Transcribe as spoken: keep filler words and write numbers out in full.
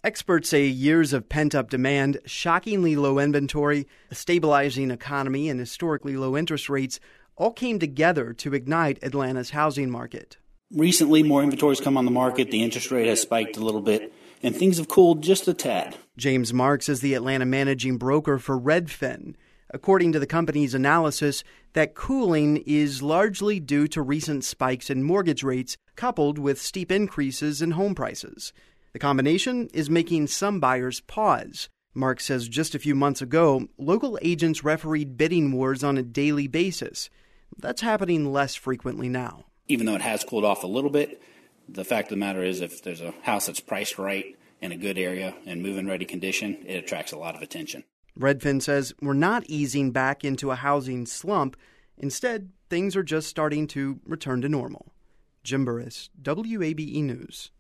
Experts say years of pent-up demand, shockingly low inventory, a stabilizing economy, and historically low interest rates all came together to ignite Atlanta's housing market. Recently, more inventory's come on the market, the interest rate has spiked a little bit, and things have cooled just a tad. James Marks is the Atlanta managing broker for Redfin. According to the company's analysis, that cooling is largely due to recent spikes in mortgage rates coupled with steep increases in home prices. The combination is making some buyers pause. Mark says just a few months ago, local agents refereed bidding wars on a daily basis. That's happening less frequently now. Even though it has cooled off a little bit, the fact of the matter is if there's a house that's priced right in a good area and move-in ready condition, it attracts a lot of attention. Redfin says we're not easing back into a housing slump. Instead, things are just starting to return to normal. Jim Burris, W A B E News.